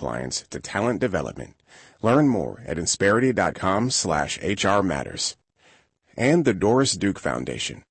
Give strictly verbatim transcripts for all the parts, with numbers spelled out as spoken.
compliance to talent development. Learn more at Insperity.com slash HR Matters. And the Doris Duke Foundation.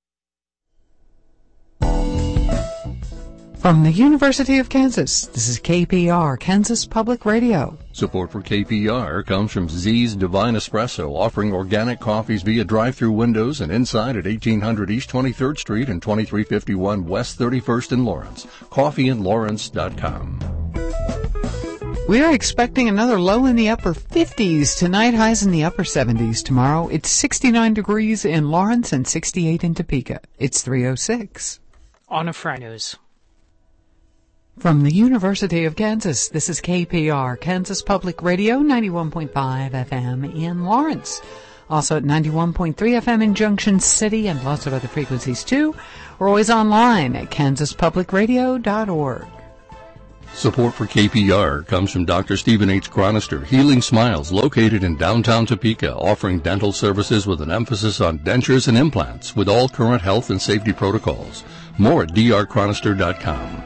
From the University of Kansas, this is K P R, Kansas Public Radio. Support for K P R comes from Z's Divine Espresso, offering organic coffees via drive-through windows and inside at eighteen hundred East twenty-third Street and twenty-three fifty-one West thirty-first in Lawrence. coffee in lawrence dot com. We are expecting another low in the upper fifties tonight, highs in the upper seventies tomorrow. It's sixty-nine degrees in Lawrence and sixty-eight in Topeka. It's three oh six. On a Fry News. From the University of Kansas, this is K P R, Kansas Public Radio, ninety-one point five F M in Lawrence. Also at ninety-one point three F M in Junction City and lots of other frequencies too. We're always online at kansas public radio dot org. Support for K P R comes from Doctor Stephen H. Chronister, Healing Smiles, located in downtown Topeka, offering dental services with an emphasis on dentures and implants with all current health and safety protocols. More at d r chronister dot com.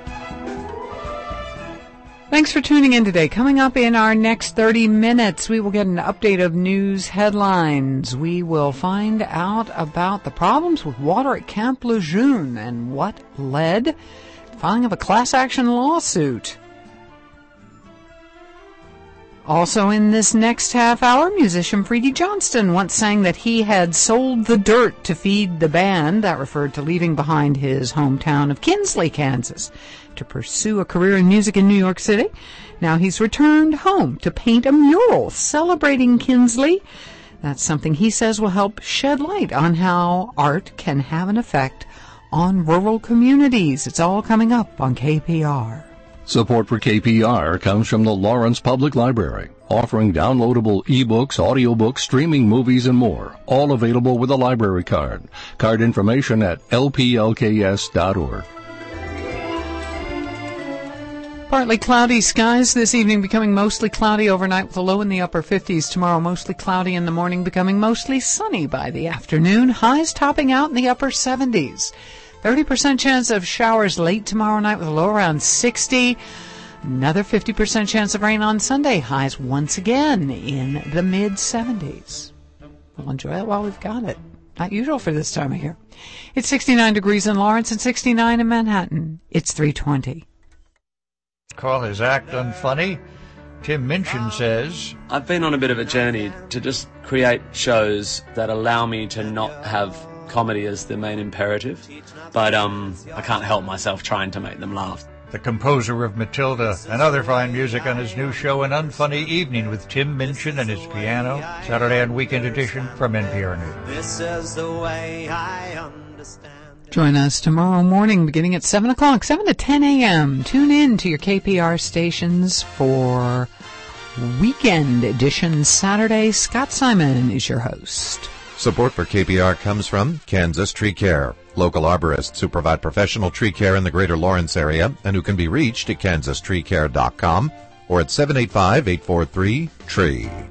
Thanks for tuning in today. Coming up in our next thirty minutes, we will get an update of news headlines. We will find out about the problems with water at Camp Lejeune and what led to the filing of a class action lawsuit. Also in this next half hour, musician Freddie Johnston once sang that he had sold the dirt to feed the band. That referred to leaving behind his hometown of Kinsley, Kansas, to pursue a career in music in New York City. Now he's returned home to paint a mural celebrating Kinsley. That's something he says will help shed light on how art can have an effect on rural communities. It's all coming up on K P R. Support for K P R comes from the Lawrence Public Library, offering downloadable ebooks, audiobooks, streaming movies, and more, all available with a library card. Card information at l p l k s dot org. Partly cloudy skies this evening, becoming mostly cloudy overnight with a low in the upper fifties. Tomorrow, mostly cloudy in the morning, becoming mostly sunny by the afternoon. Highs topping out in the upper seventies. thirty percent chance of showers late tomorrow night with a low around sixty. Another fifty percent chance of rain on Sunday. Highs once again in the mid seventies. We'll enjoy it while we've got it. Not usual for this time of year. It's sixty-nine degrees in Lawrence and sixty-nine in Manhattan. It's three twenty. Call his act unfunny. Tim Minchin says, I've been on a bit of a journey to just create shows that allow me to not have comedy as the main imperative, but um, I can't help myself trying to make them laugh. The composer of Matilda and other fine music on his new show, An Unfunny Evening with Tim Minchin and his piano, Saturday and Weekend Edition from N P R News. This is the way I understand. Join us tomorrow morning beginning at seven o'clock, seven to ten a.m. Tune in to your K P R stations for Weekend Edition Saturday. Scott Simon is your host. Support for K P R comes from Kansas Tree Care, local arborists who provide professional tree care in the greater Lawrence area and who can be reached at kansas tree care dot com or at seven eight five, eight four three, T R E E.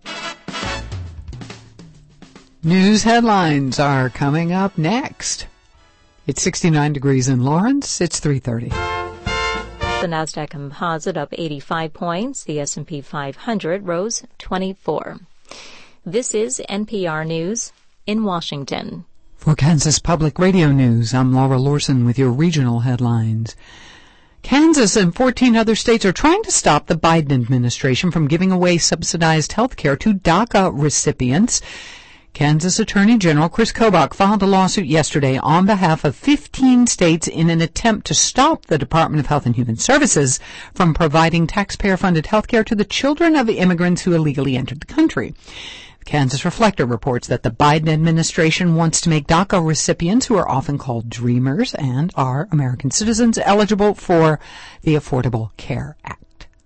News headlines are coming up next. It's sixty-nine degrees in Lawrence. It's three thirty. The Nasdaq Composite up eighty-five points. The S and P five hundred rose twenty-four. This is N P R News in Washington. For Kansas Public Radio News, I'm Laura Lorson with your regional headlines. Kansas and fourteen other states are trying to stop the Biden administration from giving away subsidized health care to DACA recipients. Kansas Attorney General Chris Kobach filed a lawsuit yesterday on behalf of fifteen states in an attempt to stop the Department of Health and Human Services from providing taxpayer-funded health care to the children of immigrants who illegally entered the country. Kansas Reflector reports that the Biden administration wants to make DACA recipients, who are often called dreamers and are American citizens, eligible for the Affordable Care Act.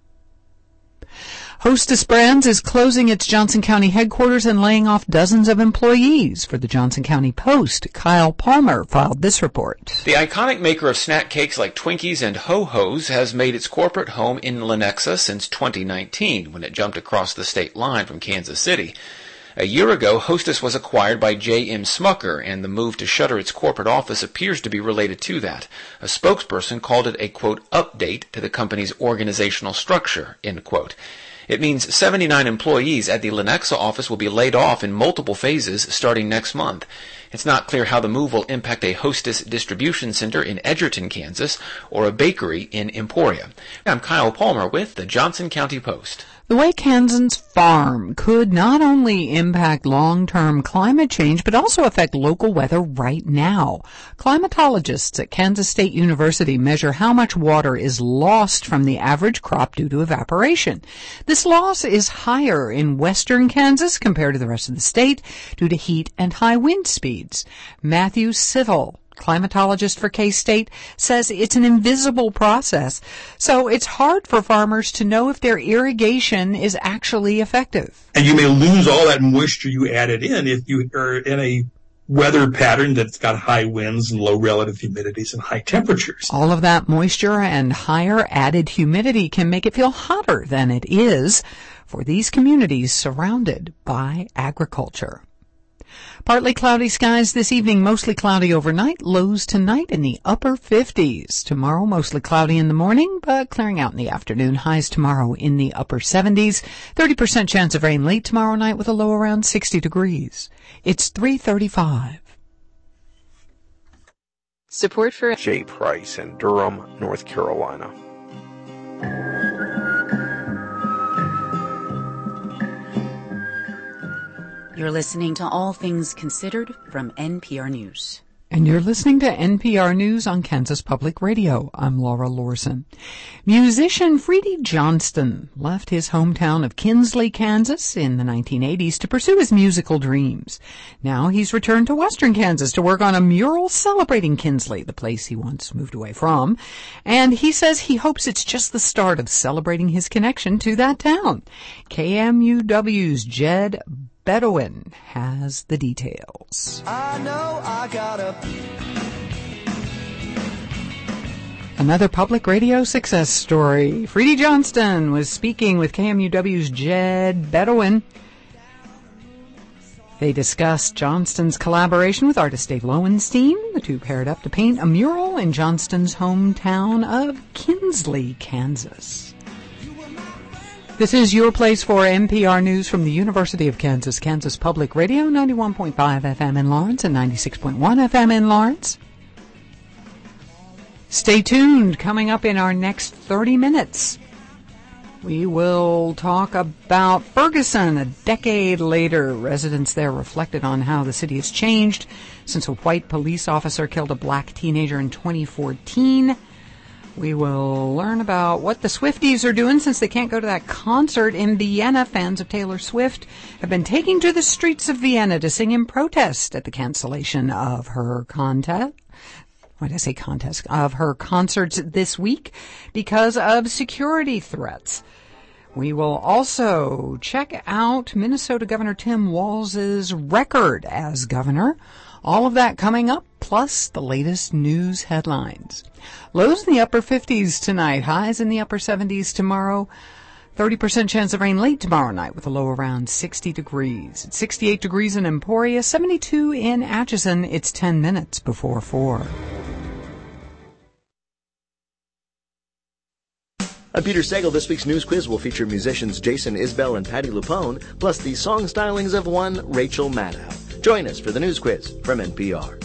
Hostess Brands is closing its Johnson County headquarters and laying off dozens of employees. For the Johnson County Post, Kyle Palmer filed this report. The iconic maker of snack cakes like Twinkies and Ho-Hos has made its corporate home in Lenexa since twenty nineteen, when it jumped across the state line from Kansas City. A year ago, Hostess was acquired by J M Smucker, and the move to shutter its corporate office appears to be related to that. A spokesperson called it a, quote, update to the company's organizational structure, end quote. It means seventy-nine employees at the Lenexa office will be laid off in multiple phases starting next month. It's not clear how the move will impact a Hostess distribution center in Edgerton, Kansas, or a bakery in Emporia. I'm Kyle Palmer with the Johnson County Post. The way Kansans farm could not only impact long-term climate change, but also affect local weather right now. Climatologists at Kansas State University measure how much water is lost from the average crop due to evaporation. This loss is higher in western Kansas compared to the rest of the state due to heat and high wind speeds. Matthew Sittle, climatologist for K-State, says it's an invisible process, so it's hard for farmers to know if their irrigation is actually effective. And you may lose all that moisture you added in if you are in a weather pattern that's got high winds and low relative humidities and high temperatures. All of that moisture and higher added humidity can make it feel hotter than it is for these communities surrounded by agriculture. Partly cloudy skies this evening, mostly cloudy overnight, lows tonight in the upper fifties. Tomorrow, mostly cloudy in the morning, but clearing out in the afternoon. Highs tomorrow in the upper seventies. thirty percent chance of rain late tomorrow night with a low around sixty degrees. It's three thirty-five. Support for Jay Price in Durham, North Carolina. You're listening to All Things Considered from N P R News. And you're listening to N P R News on Kansas Public Radio. I'm Laura Lorson. Musician Freddie Johnston left his hometown of Kinsley, Kansas in the nineteen eighties to pursue his musical dreams. Now he's returned to western Kansas to work on a mural celebrating Kinsley, the place he once moved away from. And he says he hopes it's just the start of celebrating his connection to that town. K M U W's Jed Bedouin has the details. I know I gotta. Another public radio success story. Freddie Johnston was speaking with K M U W's Jed Bedouin. They discussed Johnston's collaboration with artist Dave Lowenstein. The two paired up to paint a mural in Johnston's hometown of Kinsley, Kansas. This is your place for N P R News from the University of Kansas, Kansas Public Radio, ninety-one point five F M in Lawrence and ninety-six point one F M in Lawrence. Stay tuned. Coming up in our next thirty minutes, we will talk about Ferguson. A decade later, residents there reflected on how the city has changed since a white police officer killed a black teenager in twenty fourteen. We will learn about what the Swifties are doing since they can't go to that concert in Vienna. Fans of Taylor Swift have been taking to the streets of Vienna to sing in protest at the cancellation of her contest. Why did I say contest? Of her concerts this week because of security threats. We will also check out Minnesota Governor Tim Walz's record as governor. All of that coming up, plus the latest news headlines. Lows in the upper fifties tonight, highs in the upper seventies tomorrow. thirty percent chance of rain late tomorrow night with a low around sixty degrees. It's sixty-eight degrees in Emporia, seventy-two in Atchison. It's ten minutes before four. I'm Peter Sagal. This week's news quiz will feature musicians Jason Isbell and Patti LuPone, plus the song stylings of one Rachel Maddow. Join us for the news quiz from N P R.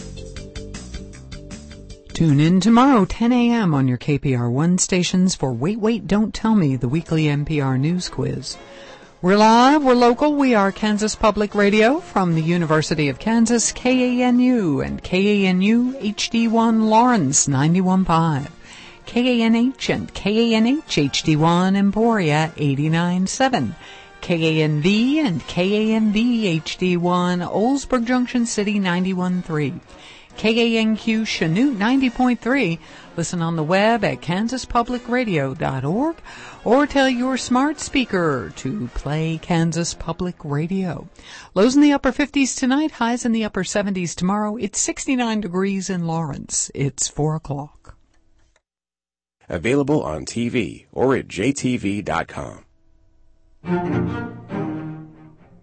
Tune in tomorrow, ten a.m. on your K P R one stations for Wait, Wait, Don't Tell Me, the weekly N P R news quiz. We're live, we're local, we are Kansas Public Radio from the University of Kansas, K A N U and K A N U H D one Lawrence, ninety-one point five. K A N H and K A N H H D one Emporia, eighty-nine point seven. K A N V and K A N V H D one Oldsburg Junction City, ninety-one point three. K A N Q Chanute, ninety point three. Listen on the web at kansas public radio dot org or tell your smart speaker to play Kansas Public Radio. Lows in the upper fifties tonight, highs in the upper seventies tomorrow. It's sixty-nine degrees in Lawrence. It's four o'clock. Available on T V or at j t v dot com.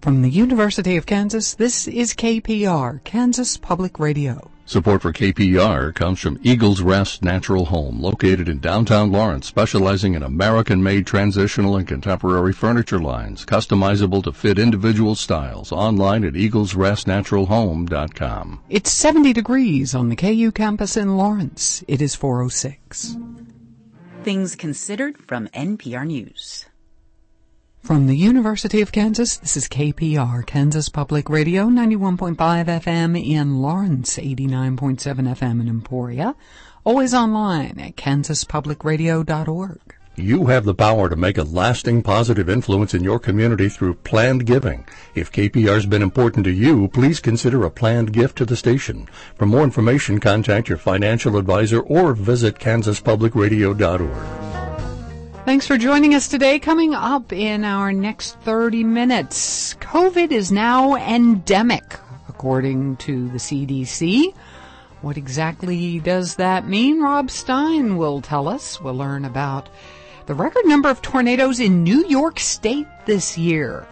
From the University of Kansas, this is K P R, Kansas Public Radio. Support for K P R comes from Eagles Rest Natural Home, located in downtown Lawrence, specializing in American-made transitional and contemporary furniture lines, customizable to fit individual styles. Online at eagles rest natural home dot com. It's seventy degrees on the K U campus in Lawrence. It is four oh six. Things considered from N P R News. From the University of Kansas, this is K P R, Kansas Public Radio, ninety-one point five F M in Lawrence, eighty-nine point seven F M in Emporia. Always online at kansas public radio dot org. You have the power to make a lasting positive influence in your community through planned giving. If K P R's been important to you, please consider a planned gift to the station. For more information, contact your financial advisor or visit kansas public radio dot org. Thanks for joining us today. Coming up in our next thirty minutes, COVID is now endemic, according to the C D C. What exactly does that mean? Rob Stein will tell us. We'll learn about the record number of tornadoes in New York State this year.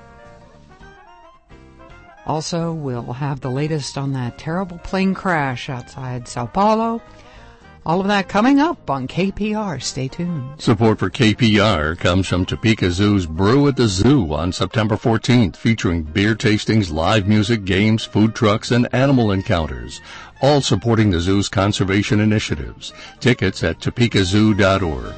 Also, we'll have the latest on that terrible plane crash outside Sao Paulo. All of that coming up on K P R. Stay tuned. Support for K P R comes from Topeka Zoo's Brew at the Zoo on September fourteenth, featuring beer tastings, live music, games, food trucks, and animal encounters, all supporting the zoo's conservation initiatives. Tickets at topeka zoo dot org.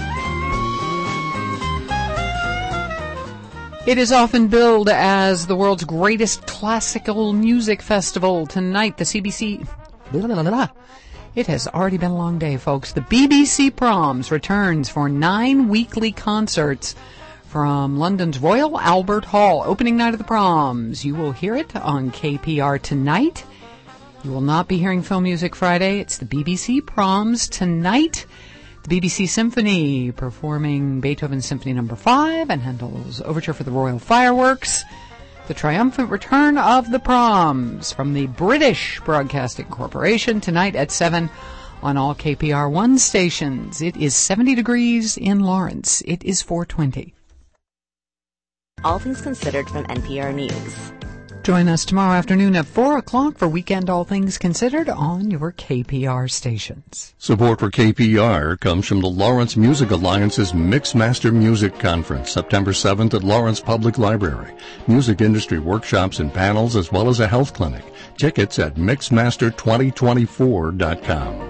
It is often billed as the world's greatest classical music festival. Tonight, the C B C... Blah, blah, blah, blah. It has already been a long day, folks. The B B C Proms returns for nine weekly concerts from London's Royal Albert Hall. Opening night of the Proms. You will hear it on K P R tonight. You will not be hearing Film Music Friday. It's the B B C Proms tonight. The B B C Symphony performing Beethoven's Symphony Number five and Handel's Overture for the Royal Fireworks. The triumphant return of the Proms from the British Broadcasting Corporation tonight at seven on all K P R one stations. It is seventy degrees in Lawrence. It is four twenty. All Things Considered from N P R News. Join us tomorrow afternoon at four o'clock for Weekend All Things Considered on your K P R stations. Support for K P R comes from the Lawrence Music Alliance's Mixmaster Music Conference, September seventh at Lawrence Public Library. Music industry workshops and panels, as well as a health clinic. Tickets at mixmaster twenty twenty-four dot com.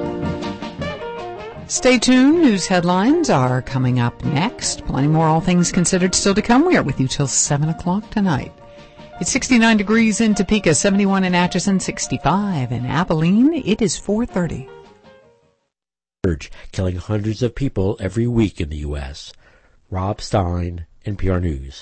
Stay tuned. News headlines are coming up next. Plenty more All Things Considered still to come. We are with you till seven o'clock tonight. It's sixty-nine degrees in Topeka, seventy-one in Atchison, sixty-five in Abilene. It is four thirty. Killing hundreds of people every week in the U S Rob Stein, N P R News.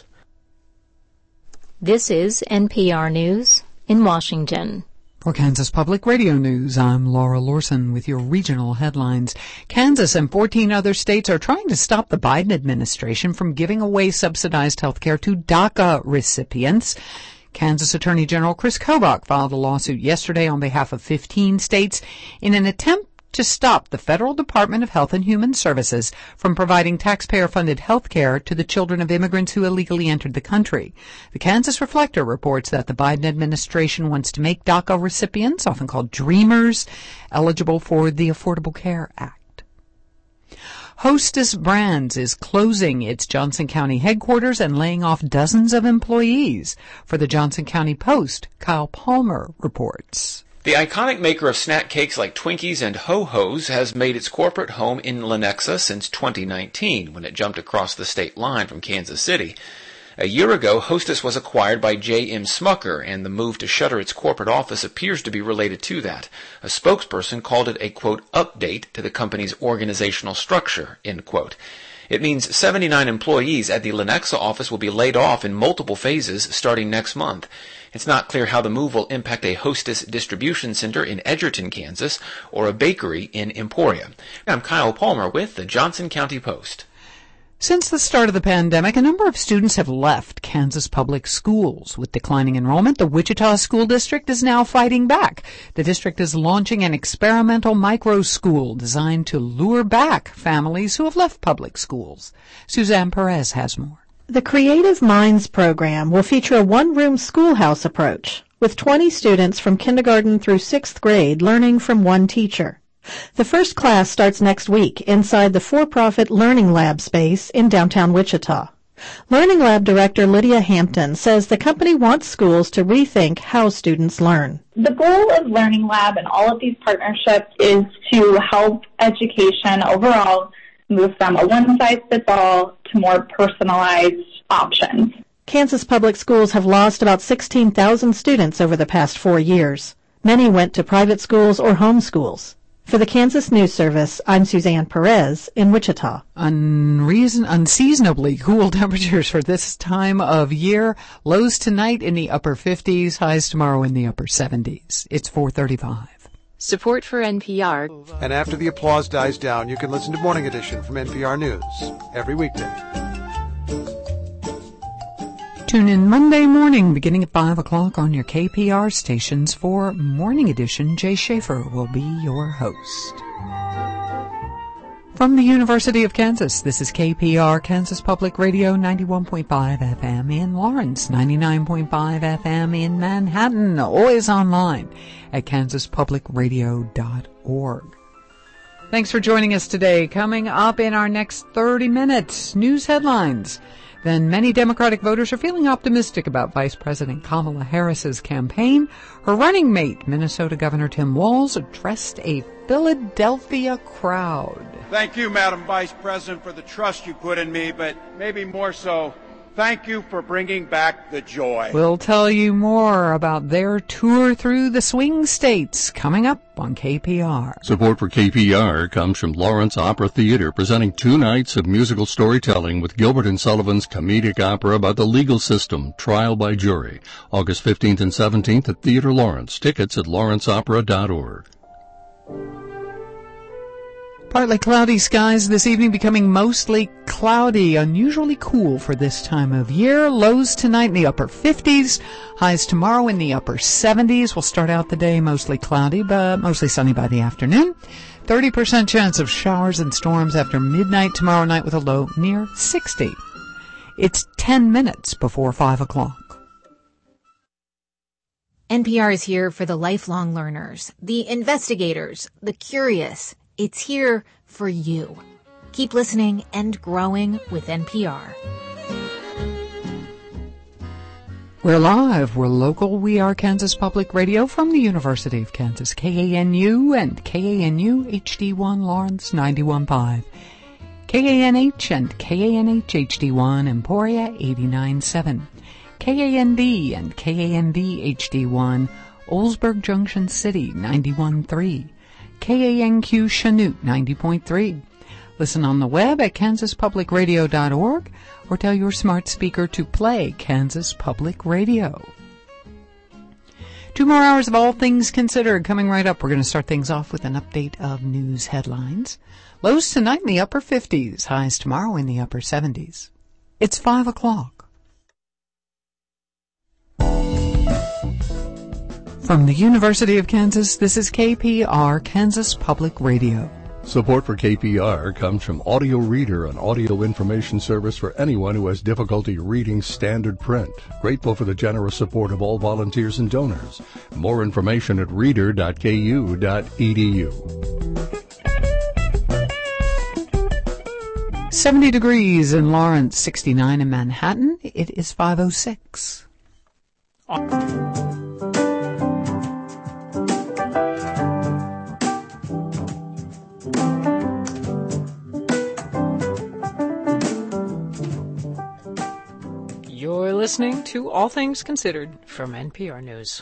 This is N P R News in Washington. For Kansas Public Radio News, I'm Laura Lorson with your regional headlines. Kansas and fourteen other states are trying to stop the Biden administration from giving away subsidized health care to DACA recipients. Kansas Attorney General Chris Kobach filed a lawsuit yesterday on behalf of fifteen states in an attempt to stop the Federal Department of Health and Human Services from providing taxpayer-funded health care to the children of immigrants who illegally entered the country. The Kansas Reflector reports that the Biden administration wants to make DACA recipients, often called Dreamers, eligible for the Affordable Care Act. Hostess Brands is closing its Johnson County headquarters and laying off dozens of employees. For the Johnson County Post, Kyle Palmer reports. The iconic maker of snack cakes like Twinkies and Ho-Hos has made its corporate home in Lenexa since twenty nineteen, when it jumped across the state line from Kansas City. A year ago, Hostess was acquired by J M Smucker, and the move to shutter its corporate office appears to be related to that. A spokesperson called it a, quote, update to the company's organizational structure, end quote. It means seventy-nine employees at the Lenexa office will be laid off in multiple phases starting next month. It's not clear how the move will impact a Hostess distribution center in Edgerton, Kansas, or a bakery in Emporia. I'm Kyle Palmer with the Johnson County Post. Since the start of the pandemic, a number of students have left Kansas public schools. With declining enrollment, the Wichita School District is now fighting back. The district is launching an experimental micro school designed to lure back families who have left public schools. Suzanne Perez has more. The Creative Minds program will feature a one-room schoolhouse approach, with twenty students from kindergarten through sixth grade learning from one teacher. The first class starts next week inside the for-profit Learning Lab space in downtown Wichita. Learning Lab Director Lydia Hampton says the company wants schools to rethink how students learn. The goal of Learning Lab and all of these partnerships is to help education overall move from a one-size-fits-all to more personalized options. Kansas public schools have lost about sixteen thousand students over the past four years. Many went to private schools or home schools. For the Kansas News Service, I'm Suzanne Perez in Wichita. Unreason, unseasonably cool temperatures for this time of year. Lows tonight in the upper fifties, highs tomorrow in the upper seventies. It's four thirty-five. Support for N P R. And after the applause dies down, you can listen to Morning Edition from N P R News every weekday. Tune in Monday morning beginning at five o'clock on your K P R stations for Morning Edition. Jay Schaefer will be your host. From the University of Kansas, this is K P R, Kansas Public Radio, ninety-one point five F M in Lawrence, ninety-nine point five F M in Manhattan, always online at kansas public radio dot org. Thanks for joining us today. Coming up in our next thirty minutes, news headlines. Then many Democratic voters are feeling optimistic about Vice President Kamala Harris's campaign. Her running mate, Minnesota Governor Tim Walz, addressed a Philadelphia crowd. Thank you, Madam Vice President, for the trust you put in me, but maybe more so, thank you for bringing back the joy. We'll tell you more about their tour through the swing states coming up on K P R. Support for K P R comes from Lawrence Opera Theater, presenting two nights of musical storytelling with Gilbert and Sullivan's comedic opera about the legal system, Trial by Jury, August fifteenth and seventeenth at Theater Lawrence. Tickets at lawrence opera dot org. Partly cloudy skies this evening, becoming mostly cloudy, unusually cool for this time of year. Lows tonight in the upper fifties, highs tomorrow in the upper seventies. We'll start out the day mostly cloudy, but mostly sunny by the afternoon. thirty percent chance of showers and storms after midnight tomorrow night with a low near sixty. It's ten minutes before five o'clock. N P R is here for the lifelong learners, the investigators, the curious. It's here for you. Keep listening and growing with N P R. We're live, we're local, we are Kansas Public Radio from the University of Kansas, K A N U and K A N U H D one Lawrence ninety-one point five, K A N H and K A N H H D one Emporia eighty-nine point seven, K A N D and K A N D H D one Oldsburg Junction City ninety-one point three, K A N Q Chanute ninety point three. Listen on the web at kansas public radio dot org or tell your smart speaker to play Kansas Public Radio. Two more hours of All Things Considered coming right up. We're going to start things off with an update of news headlines. Lows tonight in the upper fifties, highs tomorrow in the upper seventies. It's five o'clock. From the University of Kansas, this is K P R, Kansas Public Radio. Support for K P R comes from Audio Reader, an audio information service for anyone who has difficulty reading standard print. Grateful for the generous support of all volunteers and donors. More information at reader dot k u dot e d u. seventy degrees in Lawrence, sixty-nine in Manhattan. It is five oh six. You're listening to All Things Considered from N P R News.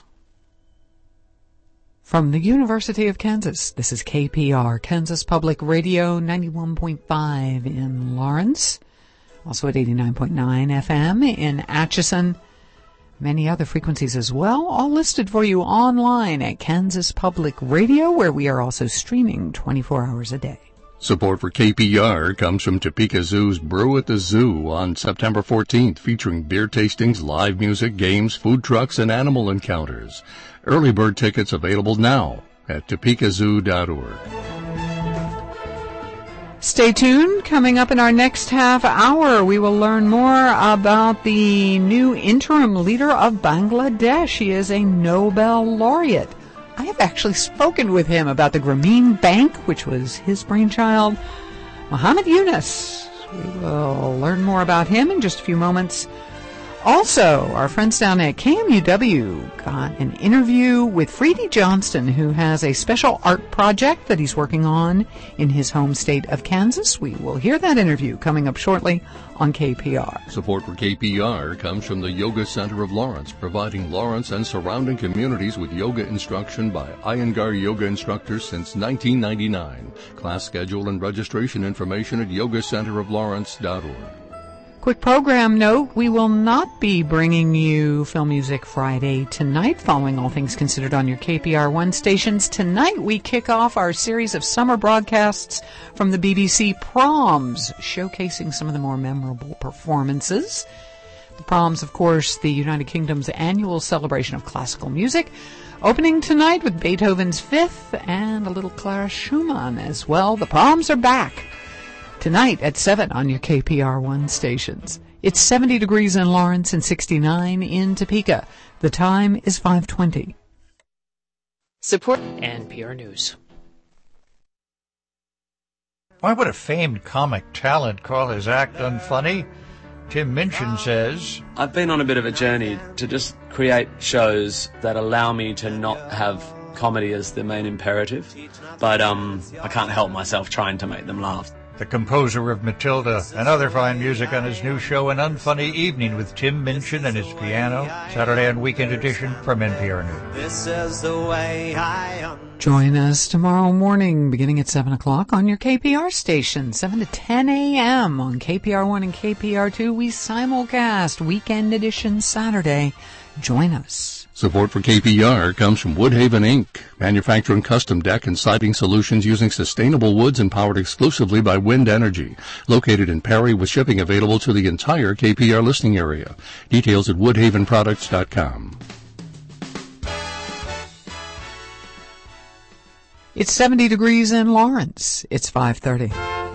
From the University of Kansas, this is K P R, Kansas Public Radio, ninety-one point five in Lawrence, also at eighty-nine point nine F M in Atchison, many other frequencies as well, all listed for you online at Kansas Public Radio, where we are also streaming twenty-four hours a day. Support for K P R comes from Topeka Zoo's Brew at the Zoo on September fourteenth, featuring beer tastings, live music, games, food trucks, and animal encounters. Early bird tickets available now at topeka zoo dot org. Stay tuned. Coming up in our next half hour, we will learn more about the new interim leader of Bangladesh. He is a Nobel laureate. I have actually spoken with him about the Grameen Bank, which was his brainchild. Muhammad Yunus. We will learn more about him in just a few moments. Also, our friends down at K M U W got an interview with Freedy Johnston, who has a special art project that he's working on in his home state of Kansas. We will hear that interview coming up shortly on K P R. Support for K P R comes from the Yoga Center of Lawrence, providing Lawrence and surrounding communities with yoga instruction by Iyengar yoga instructors since nineteen ninety-nine. Class schedule and registration information at yoga center of lawrence dot org. Quick program note, we will not be bringing you Film Music Friday tonight, following All Things Considered on your K P R one stations. Tonight we kick off our series of summer broadcasts from the B B C Proms, showcasing some of the more memorable performances. The Proms, of course, the United Kingdom's annual celebration of classical music, opening tonight with Beethoven's Fifth and a little Clara Schumann as well. The Proms are back tonight at seven on your K P R one stations. It's seventy degrees in Lawrence and sixty-nine in Topeka. The time is five twenty. Support N P R News. Why would a famed comic talent call his act unfunny? Tim Minchin says, I've been on a bit of a journey to just create shows that allow me to not have comedy as the main imperative, but um, I can't help myself trying to make them laugh. The composer of Matilda and other fine music on his new show, An Unfunny Evening with Tim Minchin and his piano, Saturday and Weekend Edition from N P R News. This is the way I Join us tomorrow morning beginning at seven o'clock on your K P R station, seven to ten a.m. on K P R one and K P R two. We simulcast Weekend Edition Saturday. Join us. Support for K P R comes from Woodhaven Incorporated, manufacturing custom deck and siding solutions using sustainable woods and powered exclusively by wind energy. Located in Perry with shipping available to the entire K P R listening area. Details at woodhaven products dot com. It's seventy degrees in Lawrence. It's five thirty.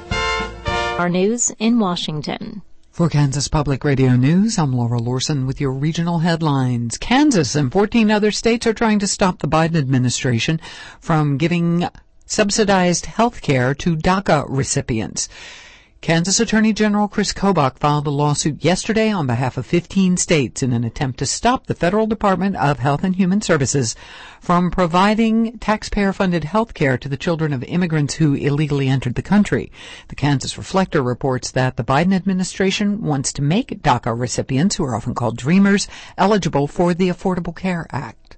Our news in Washington. For Kansas Public Radio News, I'm Laura Lorson with your regional headlines. Kansas and fourteen other states are trying to stop the Biden administration from giving subsidized health care to DACA recipients. Kansas Attorney General Chris Kobach filed a lawsuit yesterday on behalf of fifteen states in an attempt to stop the Federal Department of Health and Human Services from providing taxpayer-funded health care to the children of immigrants who illegally entered the country. The Kansas Reflector reports that the Biden administration wants to make DACA recipients, who are often called Dreamers, eligible for the Affordable Care Act.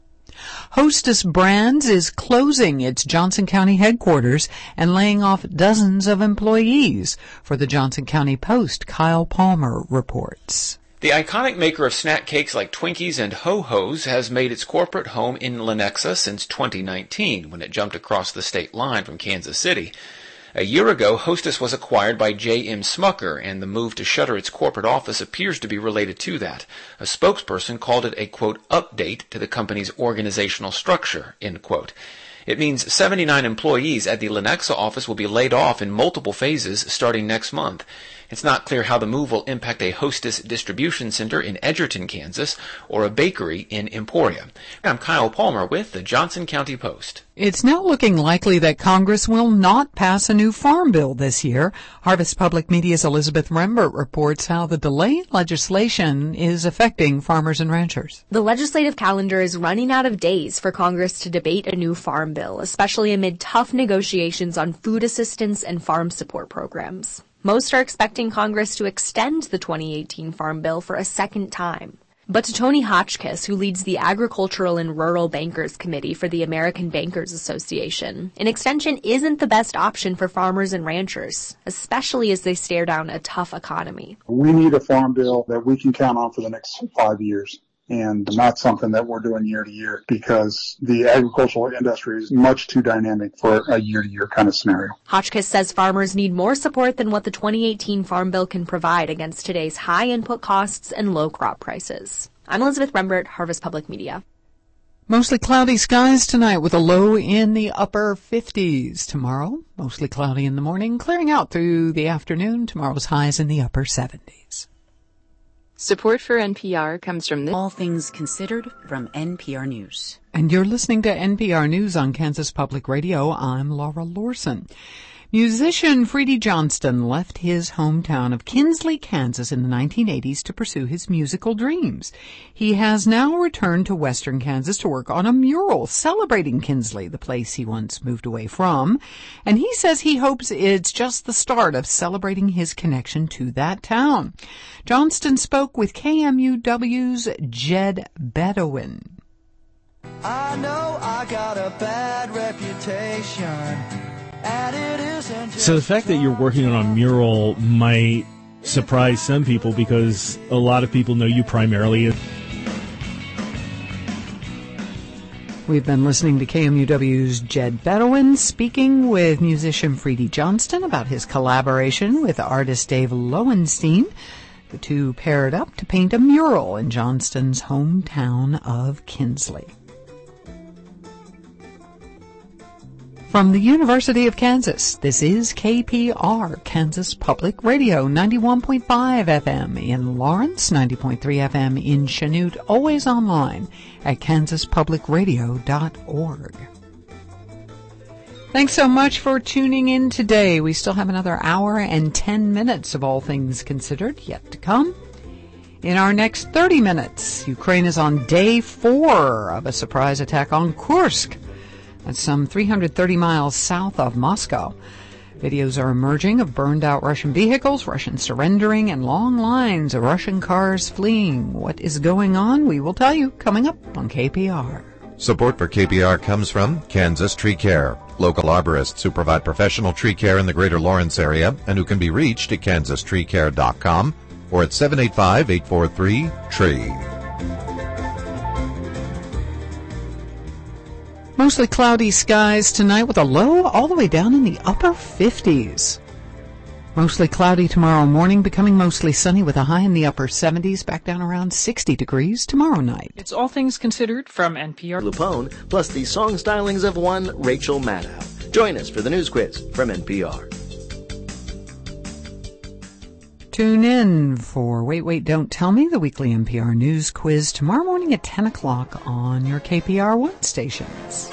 Hostess Brands is closing its Johnson County headquarters and laying off dozens of employees. For the Johnson County Post, Kyle Palmer reports. The iconic maker of snack cakes like Twinkies and Ho-Hos has made its corporate home in Lenexa since twenty nineteen, when it jumped across the state line from Kansas City. A year ago, Hostess was acquired by J M Smucker, and the move to shutter its corporate office appears to be related to that. A spokesperson called it a, quote, update to the company's organizational structure, end quote. It means seventy-nine employees at the Lenexa office will be laid off in multiple phases starting next month. It's not clear how the move will impact a Hostess distribution center in Edgerton, Kansas, or a bakery in Emporia. I'm Kyle Palmer with the Johnson County Post. It's now looking likely that Congress will not pass a new farm bill this year. Harvest Public Media's Elizabeth Rembert reports how the delayed legislation is affecting farmers and ranchers. The legislative calendar is running out of days for Congress to debate a new farm bill, especially amid tough negotiations on food assistance and farm support programs. Most are expecting Congress to extend the twenty eighteen Farm Bill for a second time. But to Tony Hotchkiss, who leads the Agricultural and Rural Bankers Committee for the American Bankers Association, an extension isn't the best option for farmers and ranchers, especially as they stare down a tough economy. We need a farm bill that we can count on for the next five years. And not something that we're doing year to year, because the agricultural industry is much too dynamic for a year-to-year kind of scenario. Hotchkiss says farmers need more support than what the twenty eighteen Farm Bill can provide against today's high input costs and low crop prices. I'm Elizabeth Rembert, Harvest Public Media. Mostly cloudy skies tonight with a low in the upper fifties. Tomorrow, mostly cloudy in the morning, clearing out through the afternoon. Tomorrow's highs in the upper seventies. Support for N P R comes from this. All Things Considered from N P R News. And you're listening to N P R News on Kansas Public Radio. I'm Laura Lorson. Musician Freddie Johnston left his hometown of Kinsley, Kansas in the nineteen eighties to pursue his musical dreams. He has now returned to western Kansas to work on a mural celebrating Kinsley, the place he once moved away from. And he says he hopes it's just the start of celebrating his connection to that town. Johnston spoke with K M U W's Jed Bedouin. I know I got a bad reputation. So the fact that you're working on a mural might surprise some people because a lot of people know you primarily as... We've been listening to K M U W's Jed Bedouin speaking with musician Freddie Johnston about his collaboration with artist Dave Lowenstein. The two paired up to paint a mural in Johnston's hometown of Kinsley. From the University of Kansas, this is K P R, Kansas Public Radio, ninety-one point five F M in Lawrence, ninety point three F M in Chanute, always online at kansas public radio dot org. Thanks so much for tuning in today. We still have another hour and ten minutes of All Things Considered yet to come. In our next thirty minutes, Ukraine is on day four of a surprise attack on Kursk. That's some three hundred thirty miles south of Moscow. Videos are emerging of burned-out Russian vehicles, Russians surrendering, and long lines of Russian cars fleeing. What is going on? We will tell you coming up on K P R. Support for K P R comes from Kansas Tree Care, local arborists who provide professional tree care in the greater Lawrence area and who can be reached at kansas tree care dot com or at seven eight five, eight four three, T R E E. Mostly cloudy skies tonight with a low all the way down in the upper fifties. Mostly cloudy tomorrow morning, becoming mostly sunny with a high in the upper seventies, back down around sixty degrees tomorrow night. It's All Things Considered from N P R. Lupone, plus the song stylings of one Rachel Maddow. Join us for the news quiz from N P R. Tune in for Wait, Wait, Don't Tell Me, the weekly N P R News Quiz, tomorrow morning at ten o'clock on your K P R one stations.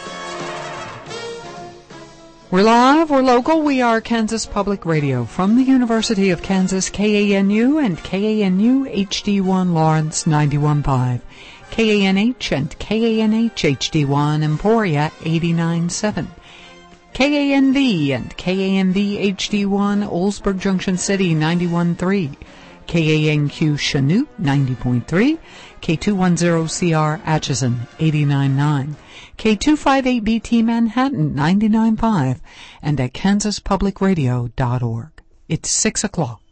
We're live, we're local, we are Kansas Public Radio from the University of Kansas, K A N U and K A N U H D one Lawrence ninety-one point five, K A N H and K A N H H D one Emporia eighty-nine point seven. K A N V and K A N V H D one Oldsburg Junction City ninety-one point three, K A N Q Chanute ninety point three, K two ten C R Atchison eighty-nine point nine, K two fifty-eight B T Manhattan ninety-nine point five, and at kansas public radio dot org. It's six o'clock.